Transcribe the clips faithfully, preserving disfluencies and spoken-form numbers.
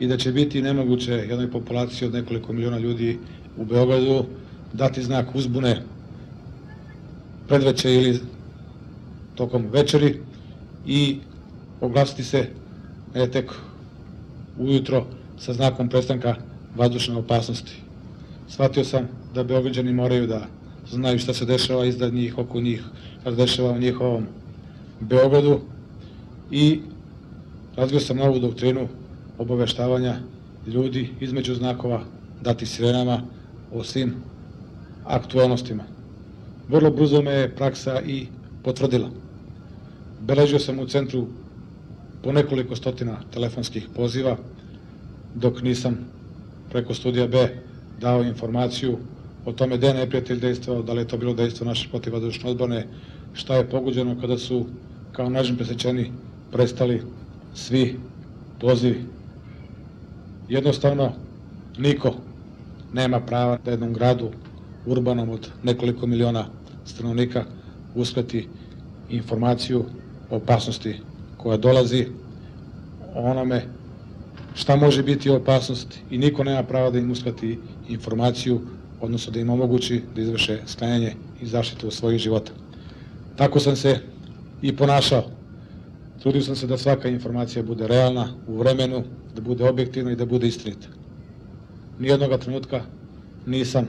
i da će biti nemoguće jednoj populaciji od nekoliko miliona ljudi u Beogradu dati znak uzbune predveče ili tokom večeri i oglasiti se ne tek ujutro sa znakom prestanka vazdušne opasnosti. Shvatio sam da Beograđani moraju da znaju šta se dešava iznad njih, oko njih, šta se dešava u njihovom Beogradu i razvio sam novu doktrinu obaveštavanja ljudi između znakova dati sirenama o svim aktualnostima. Vrlo brzo me je praksa i potvrdila. Beležio sam u centru po nekoliko stotina telefonskih poziva, dok nisam preko studija B dao informaciju o tome gde je neprijatelj dejstvao, da li je to bilo dejstvo naše protivvazdušne odbrane, šta je pogođeno kada su kao nožem presečeni prestali svi pozivi. Jednostavno, niko nema prava da jednom gradu urbanom od nekoliko miliona stanovnika uskrati informaciju o opasnosti koja dolazi, o onome šta može biti opasnost i niko nema prava da im uskrati informaciju, odnosno da im omogući da izvrše sklanjanje i zaštitu svojih života. Tako sam se i ponašao. Trudio sam se da svaka informacija bude realna, u vremenu, da bude objektivna i da bude istinita. Nijednoga trenutka nisam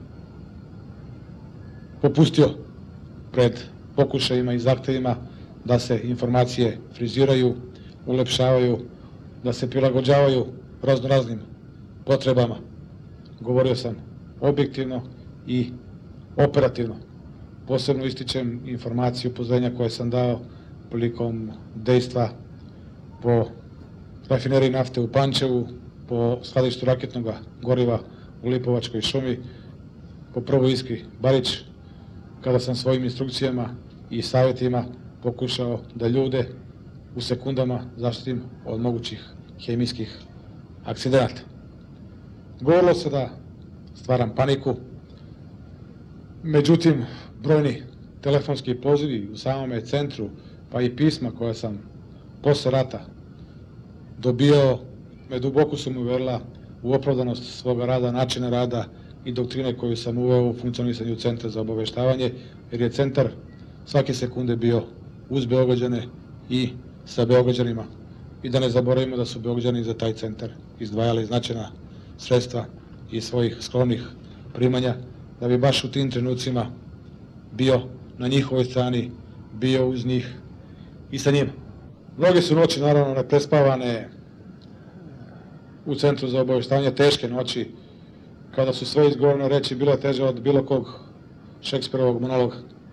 popustio pred pokušajima i zahtevima da se informacije friziraju, ulepšavaju, da se prilagođavaju raznoraznim potrebama. Govorio sam objektivno i operativno. Posebno ističem informaciju upozorenja koje sam dao prilikom dejstva po rafineriji nafte u Pančevu, po skladištu raketnog goriva u Lipovačkoj šumi, po prvoj iskri Barić, kada sam svojim instrukcijama i savjetima pokušao da ljude u sekundama zaštitim od mogućih hemijskih akcidenata. Govorilo se da stvaram paniku, međutim, brojni telefonski pozivi u samome centru, pa i pisma koja sam posle rata dobio, me duboko su mi uverila u opravdanost svoga rada, načina rada i doktrine koju sam uveo u funkcionisanju Centra za obaveštavanje, jer je centar svake sekunde bio uz Beograđane i sa Beograđanima. I da ne zaboravimo da su Beograđani za taj centar izdvajali značajna sredstva iz svojih skromnih primanja, da bi baš u tim trenucima bio na njihovoj strani, bio uz njih i sa njima. Mnoge su noći, naravno, neprespavane u Centru za obaveštavanje, teške noći, kada su sve izgovorene reči bile teže od bilo kog Šekspirovog monologa.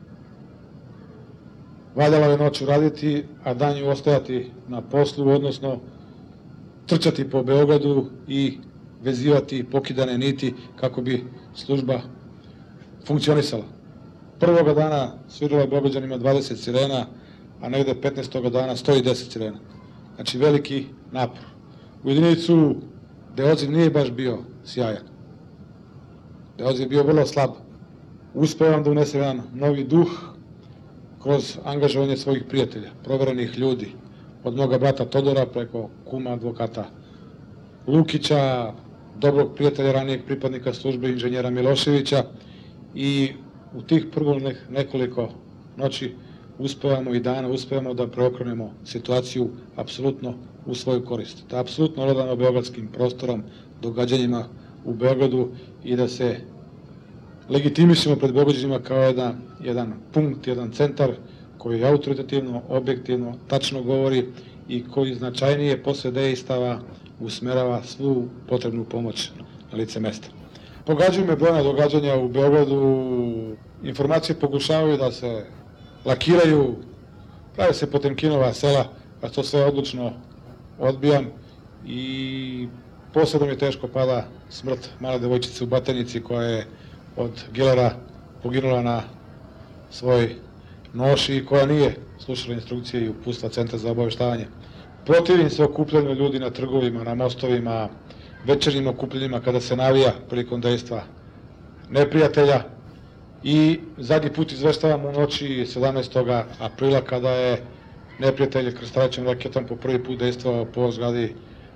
Valjalo je noću raditi, a danju ostajati na poslu, odnosno trčati po Beogradu i vezivati pokidane niti kako bi služba funkcionisala. Prvoga dana sviralo je Beograđanima dvadeset sirena, a negde petnaestoga dana sto deset sirena. Znači veliki napor. U jedinicu gde odziv nije baš bio sjajan, gde odziv je bio vrlo slab, uspevam da unesem jedan novi duh kroz angažovanje svojih prijatelja, proverenih ljudi, od moga brata Todora preko kuma advokata Lukića, dobrog prijatelja ranijeg pripadnika službe inženjera Miloševića, i u tih prvih nekoliko noći uspevamo i dana, uspevamo da preokrenemo situaciju apsolutno u svoju korist. Da apsolutno vladamo beogradskim prostorom, događanjima u Beogradu i da se legitimišemo pred Beograđanima kao jedan, jedan punkt, jedan centar koji autoritativno, objektivno, tačno govori i koji značajnije posle dejstava usmerava svu potrebnu pomoć na lice mesta. Pogađaju me brojna događanja u Beogradu, informacije pokušavaju da se lakiraju, prave se Potemkinova sela, a to sve odlučno odbijam i posebno mi teško pada smrt male devojčice u Batajnici koja je od Gilera poginula na svoj noši i koja nije slušala instrukcije i uputstva Centra za obaveštavanje. Protivim se okupljanju ljudi na trgovima, na mostovima, večernjim okupljanjima kada se navija prilikom dejstva neprijatelja i zadnji put izveštavam u noći sedamnaestog aprila kada je neprijatelj krstarećom raketom po prvi put dejstvao po zgradi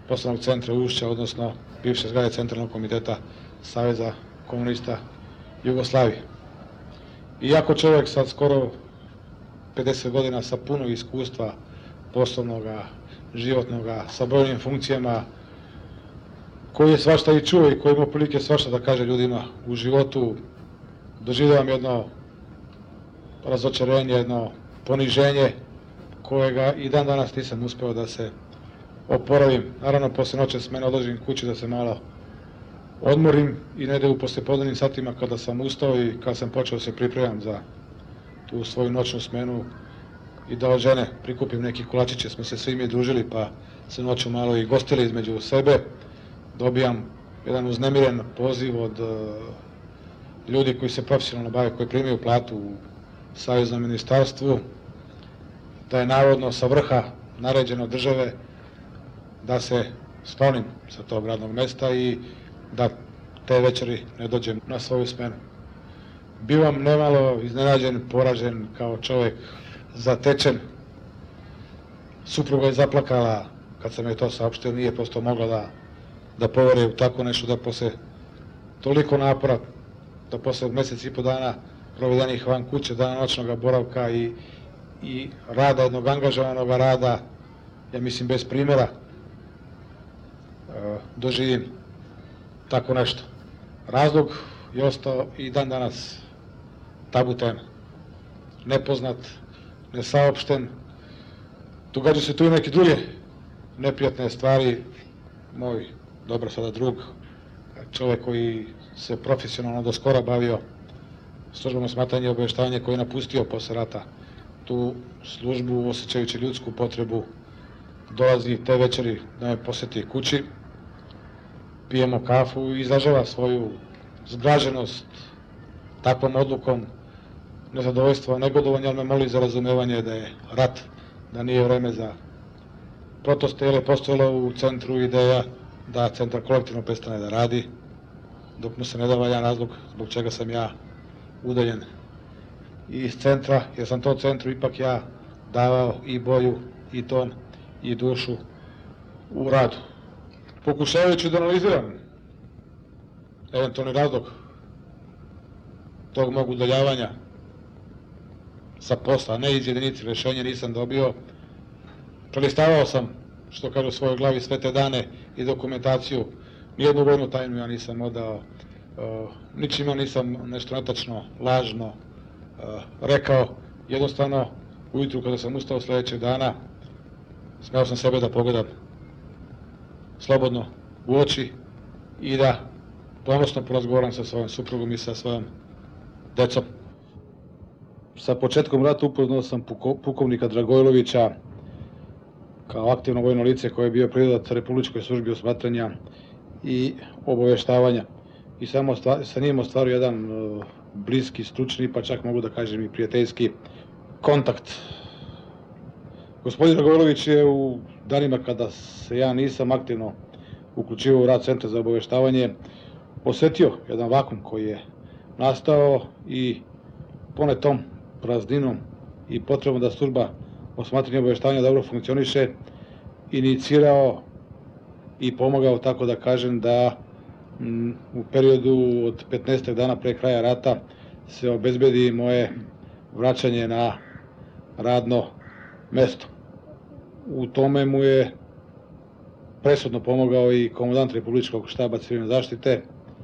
poslovnog centra Ušća, odnosno bivše zgrade Centralnog komiteta Saveza komunista Jugoslavije. Iako čovjek sad skoro pedeset godina sa puno iskustva poslovnoga, životnoga, sa brojnim funkcijama, koji je svašta i čuo i koji ima prilike svašta da kaže ljudima u životu, doživljavam jedno razočarenje, jedno poniženje kojega i dan danas nisam uspeo da se oporavim. Naravno, posle noće s mene odložim kući da se malo odmorim i negde u poslepodnevnim satima kada sam ustao i kada sam počeo da se pripremam za tu svoju noćnu smenu i da od žene prikupim neki kolačiće, smo se svi mi družili pa se noću malo i gostili između sebe. Dobijam jedan uznemiren poziv od ljudi koji se profesionalno bave, koji primaju platu u Saveznom ministarstvu, da je navodno sa vrha naređeno države da se sklonim sa tog radnog mesta i da te večeri ne dođem na svoju smenu. Bivam nemalo iznenađen, poražen kao čovjek, zatečen. Supruga je zaplakala kad sam joj to saopštio, nije prosto mogla da, da poveruje u tako nešto, da posle toliko napora, da posle mesec i po dana provedenih van kuće, dana noćnog boravka i, i rada, jednog angažovanog rada, ja mislim bez primjera, doživim tako nešto. Razlog je ostao i dan danas tabu tema. Nepoznat, nesaopšten. Događaju se tu i neke druge neprijatne stvari. Moj dobar sada drug, čovjek koji se profesionalno do skora bavio službom osmatranja i obaveštavanja, koji je napustio posle rata tu službu, osjećajući ljudsku potrebu, dolazi te večeri da me poseti kući, pijemo kafu i izražava svoju zgraženost takvom odlukom, nezadovoljstvo, negodovanje, ali me moli za razumevanje da je rat, da nije vreme za proteste, jer je postojala u centru ideja da centar kolektivno prestane da radi, dok mu se ne da valjan razlog zbog čega sam ja udaljen iz centra, jer sam to centru ipak ja davao i boju, i ton, i dušu u radu. Pokušavajući da analiziram eventualni razlog tog mog udaljavanja sa posla, ne iz jedinice, rešenje nisam dobio, prelistavao sam, što kaže u svojoj glavi, sve te dane i dokumentaciju. Nijednu vojnu tajnu ja nisam odao, ničima nisam nešto netačno, lažno rekao. Jednostavno, ujutru kada sam ustao sledećeg dana, smeo sam sebe da pogledam slobodno u oči i da ponosno porazgovaram sa svojom suprugom i sa svojom decom. Sa početkom rata upoznao sam pukovnika Dragojlovića kao aktivno vojno lice koje je bio pridodat Republičkoj službi osmatranja i obaveštavanja. I samo sa njim ostvario jedan bliski, stručni, pa čak mogu da kažem i prijateljski kontakt. Gospodin Dragojlović je u danima kada se ja nisam aktivno uključivao u rad Centra za obaveštavanje osetio jedan vakum koji je nastao i ponetom prazninom i potrebom da služba osmatranja i obaveštavanja dobro funkcioniše, inicirao i pomogao, tako da kažem, da m, u periodu od petnaest dana pre kraja rata se obezbedi moje vraćanje na radno mesto. U tome mu je presudno pomogao i komandant Republičkog štaba civilne zaštite,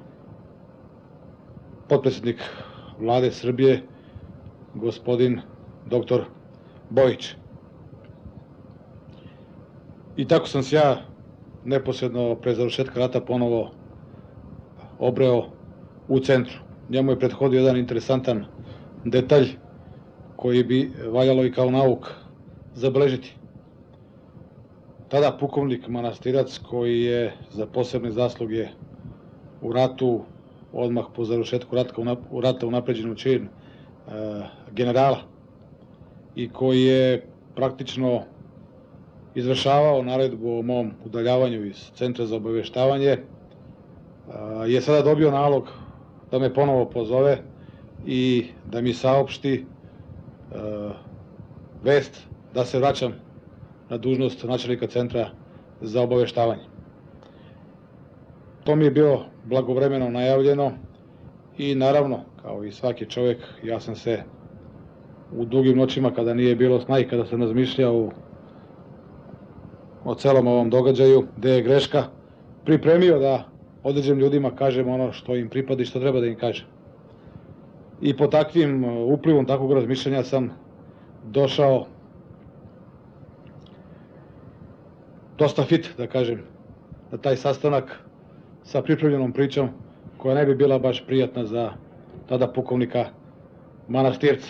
potpredsednik Vlade Srbije, gospodin doktor Bojić. I tako sam se ja neposredno pre završetka rata ponovo obreo u centru. Njemu je prethodio jedan interesantan detalj koji bi valjalo i kao nauk zabeležiti. Tada pukovnik Manastirac, koji je za posebne zasluge u ratu, odmah po završetku rata unapređen u čin generala i koji je praktično izvršavao naredbu o mom udaljavanju iz Centra za obaveštavanje, je sada dobio nalog da me ponovo pozove i da mi saopšti vest da se vraćam na dužnost načelnika Centra za obaveštavanje. To mi je bilo blagovremeno najavljeno i naravno, kao i svaki čovjek, ja sam se u dugim noćima kada nije bilo sna i kada sam razmišljao o celom ovom događaju, gde je greška, pripremio da određenim ljudima kažem ono što im pripada i što treba da im kažem. I po takvim uplivom takvog razmišljanja sam došao dosta fit, da kažem, na taj sastanak sa pripremljenom pričom koja ne bi bila baš prijatna za tada pukovnika Manastirca.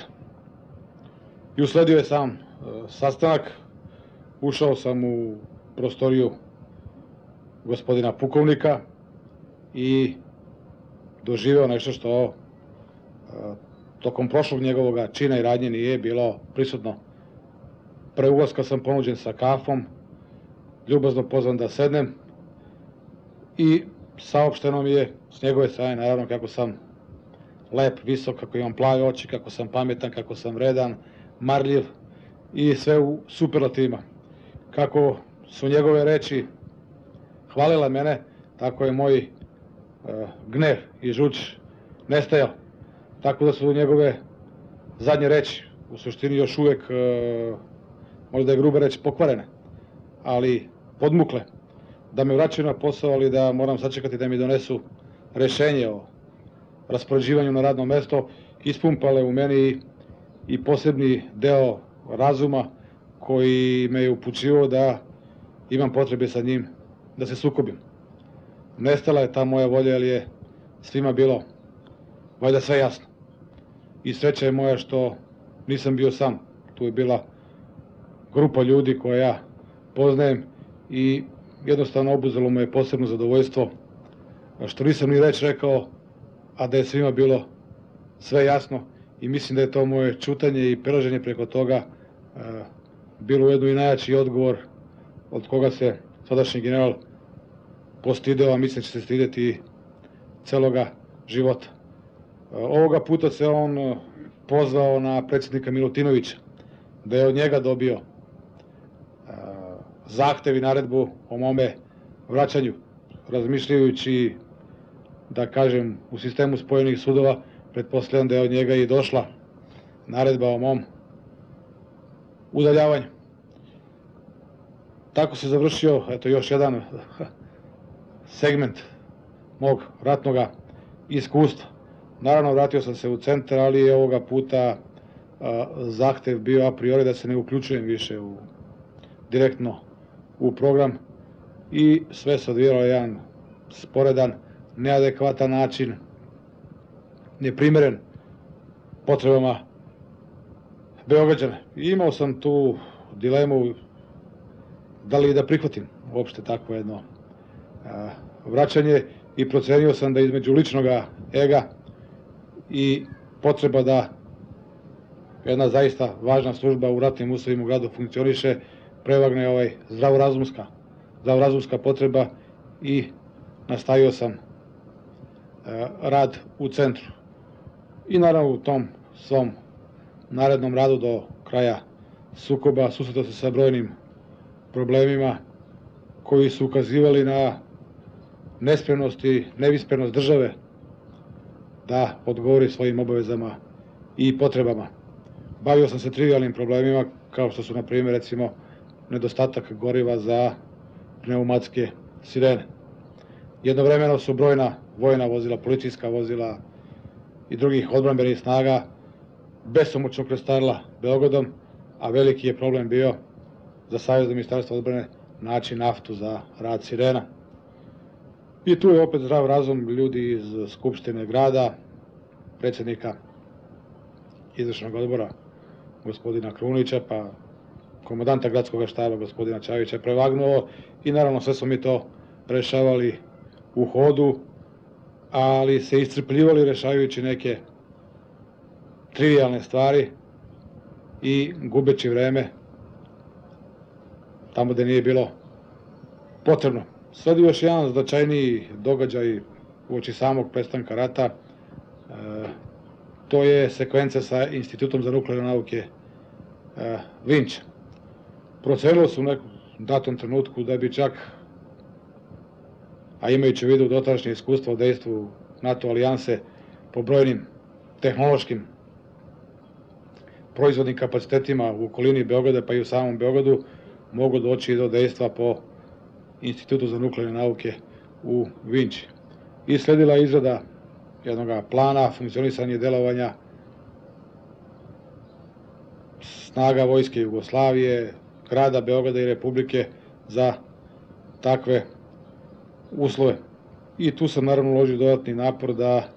I usledio je sam sastanak, ušao sam u prostoriju gospodina pukovnika i doživeo nešto što tokom prošlog njegovog čina i radnje nije bilo prisutno. Pre ulaska sam ponuđen sa kafom, ljubazno pozvan da sednem i saopšteno mi je s njegove strane, naravno, kako sam lep, visok, kako imam plave oči, kako sam pametan, kako sam vredan, marljiv i sve u superlativima. Kako su njegove reči hvalile mene, tako je moj e, gnev i žuč nestajao. Tako da su njegove zadnje reči u suštini još uvek, e, možda je gruba reč, pokvarene, ali podmukle, da me vraćaju na posao, ali da moram sačekati da mi donesu rešenje o raspoređivanju na radno mesto, ispumpale u meni i posebni deo razuma koji me je upućivao da imam potrebe sa njim da se sukobim. Nestala je ta moja volja, jer je svima bilo valjda sve jasno. I sreća je moja što nisam bio sam. Tu je bila grupa ljudi koje ja poznajem i jednostavno obuzelo me je posebno zadovoljstvo što nisam ni reč rekao, a da je svima bilo sve jasno, i mislim da je to moje ćutanje i prelaženje preko toga bilo ujedno i najjači odgovor od koga se sadašnji general postideo, a mislim da će se stideti celoga života. Ovoga puta se on pozvao na predsjednika Milutinovića, da je od njega dobio zahtev i naredbu o mome vraćanju, razmišljajući, da kažem, u sistemu spojenih sudova, pretpostavljam da je od njega i došla naredba o mom udaljavanju. Tako se završio, eto, još jedan segment mog ratnog iskustva. Naravno, vratio sam se u centar, ali je ovoga puta a, zahtev bio a priori da se ne uključujem više u, direktno u program, i sve se odvijalo jedan sporedan, neadekvatan način, neprimeren potrebama Beograđana. I imao sam tu dilemu da li da prihvatim uopšte takvo jedno a, vraćanje, i procenio sam da između ličnog ega i potreba da jedna zaista važna služba u ratnim uslovima u gradu funkcioniše, prevagne ovaj zdravorazumska, zdravorazumska potreba, i nastavio sam e, rad u centru. I naravno u tom svom narednom radu do kraja sukoba susretao se sa brojnim problemima koji su ukazivali na nespremnost i nevisprenost države da odgovori svojim obavezama i potrebama. Bavio sam se trivialnim problemima, kao što su, na primjer, recimo, nedostatak goriva za pneumatske sirene. Jednovremeno su brojna vojna vozila, policijska vozila i drugih odbrambenih snaga besomučno prestarila Beogradom, a veliki je problem bio za Savezno ministarstvo odbrane naći naftu za rad sirena. I tu je opet zdrav razum ljudi iz Skupštine grada, predsjednika izvršnog odbora gospodina Krunića, pa komandanta gradskog štaba gospodina Čavića prevagnuo, i naravno sve smo mi to rešavali u hodu, ali se iscrpljivali rešavajući neke trivialne stvari i gubeći vreme tamo gde nije bilo potrebno. Sad još jedan značajniji događaj uoči samog prestanka rata, e, to je sekvenca sa Institutom za nuklearne nauke e, Vinča. Procenilo se u nekom datom trenutku da bi čak a imajući u vidu dotadašnje iskustvo u dejstvu NATO alijanse po brojnim tehnološkim proizvodnim kapacitetima u okolini Beograda pa i u samom Beogradu, mogu doći do dejstva po Institutu za nuklearne nauke u Vinči. I sledila izrada jednog plana funkcionisanja i delovanja snaga Vojske Jugoslavije, grada Beograda i Republike za takve uslove. I tu sam naravno uložio dodatni napor da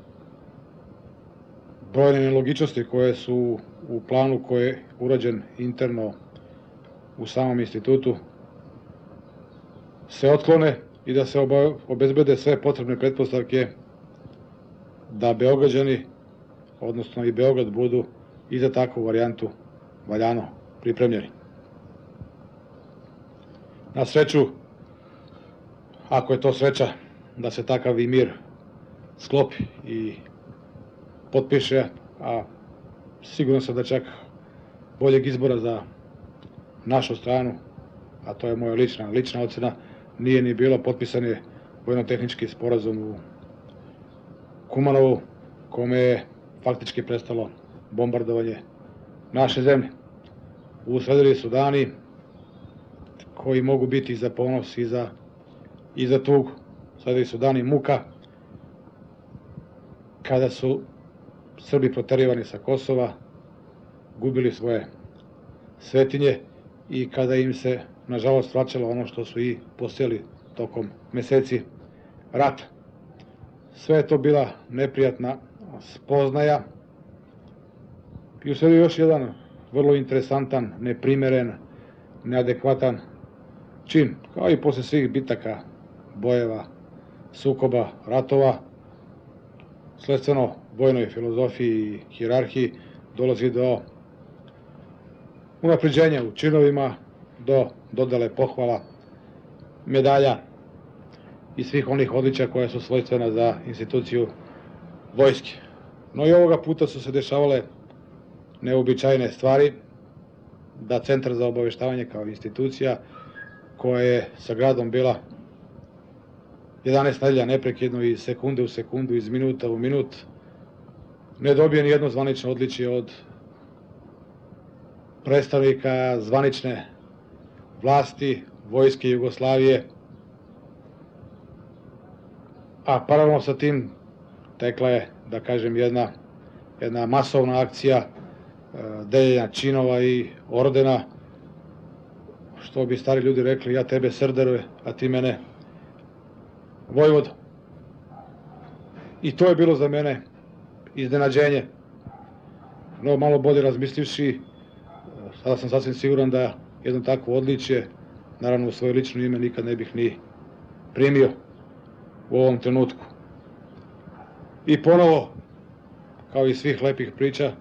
brojne nelogičnosti koje su u planu koji je urađen interno u samom institutu se otklone i da se obezbede sve potrebne pretpostavke da Beograđani, odnosno i Beograd, budu i za takvu varijantu valjano pripremljeni. Na sreću, ako je to sreća da se takav i mir sklopi i potpiše, a sigurno sam da čak boljeg izbora za našu stranu, a to je moja lična, lična ocena, nije ni bilo. Potpisan je vojno-tehnički sporazum u Kumanovu, kome je faktički prestalo bombardovanje naše zemlje. Usledili su dani koji mogu biti i za ponos i za, i za tugu. Usledili su dani muka, kada su Srbi proterivani sa Kosova, gubili svoje svetinje i kada im se, nažalost, vraćalo ono što su i posijeli tokom meseci rata. Sve je to bila neprijatna spoznaja i usledio još jedan vrlo interesantan, neprimeren, neadekvatan čin. Kao i posle svih bitaka, bojeva, sukoba, ratova, sledstveno vojnoj filozofiji i hijerarhiji dolazi do unapređenja u činovima, do dodele pohvala, medalja i svih onih odličja koja su svojstvena za instituciju vojske. No i ovoga puta su se dešavale neobičajne stvari, da Centar za obaveštavanje kao institucija, koja je sa gradom bila jedanaest nedelja neprekidno iz sekunde u sekundu, iz minuta u minut, ne dobije ni jedno zvanično odličje od predstavnika zvanične vlasti Vojske Jugoslavije, a paralelno sa tim tekla je, da kažem, jedna, jedna masovna akcija deljenja činova i ordena, što bi stari ljudi rekli, ja tebe srdarove, a ti mene vojvodo. I to je bilo za mene iznenađenje. No, malo bolje razmislivši, sada sam sasvim siguran da jedno takvo odličje, naravno u svoje lično ime, nikad ne bih ni primio u ovom trenutku. I ponovo, kao i svih lepih priča,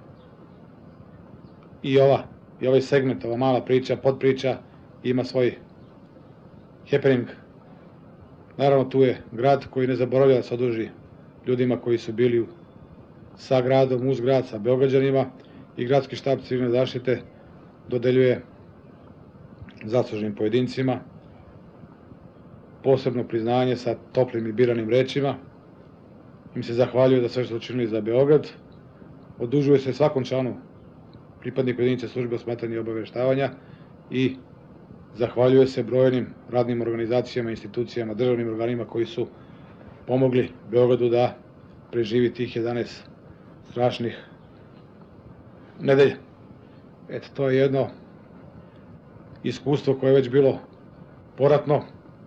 i ova, i ovaj segment, ova mala priča, podpriča, ima svoj happening. Naravno, tu je grad koji ne zaboravlja da se oduži ljudima koji su bili sa gradom, uz grad, sa Beograđanima, i gradski štab civilne zaštite dodeljuje zaslužnim pojedincima posebno priznanje sa toplim i biranim rečima. Im se zahvaljuje da sve što su učinili za Beograd. Odužuje se svakom članu pripadniku jedinice službe osmatanja i obaveštavanja i zahvaljuje se brojnim radnim organizacijama, institucijama, državnim organima koji su pomogli Beogradu da preživi tih jedanaest strašnih nedelja. Eto, to je jedno iskustvo koje je već bilo poratno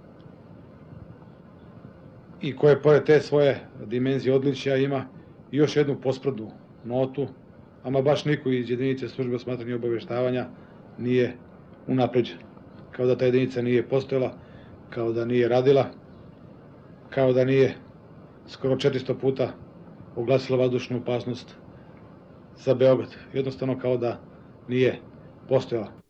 i koje, pored te svoje dimenzije odličja, ima još jednu posprdnu notu, ama baš niko iz jedinice službe osmatanja i obaveštavanja nije unapređen. Kao da ta jedinica nije postojala, kao da nije radila, kao da nije skoro četiristo puta oglasila vazdušnu opasnost za Beograd. Jednostavno kao da nije postojala.